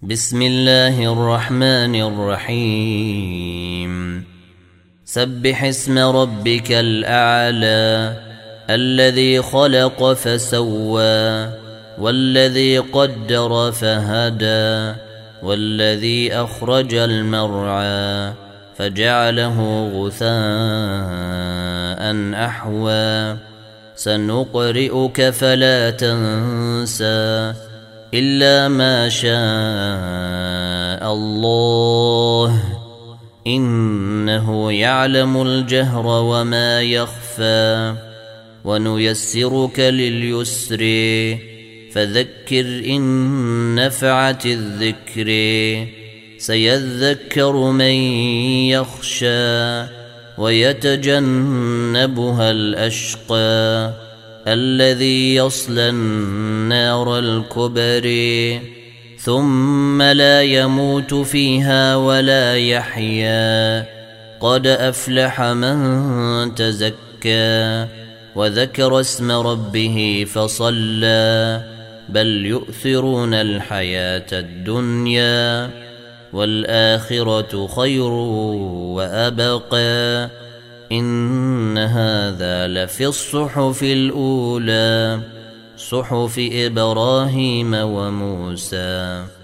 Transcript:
بسم الله الرحمن الرحيم سبح اسم ربك الأعلى الذي خلق فسوى والذي قدر فهدى والذي أخرج المرعى فجعله غثاء أحوى سنقرئك فلا تنسى إلا ما شاء الله إنه يعلم الجهر وما يخفى ونيسرك لليسر فذكر إن نفعت الذكر سيذكر من يخشى ويتجنبها الأشقى الذي يصلى النار الكبرى ثم لا يموت فيها ولا يحيا قد أفلح من تزكى وذكر اسم ربه فصلى بل يؤثرون الحياة الدنيا والآخرة خير وأبقى إن هذا لفي الصحف الأولى صحف إبراهيم وموسى.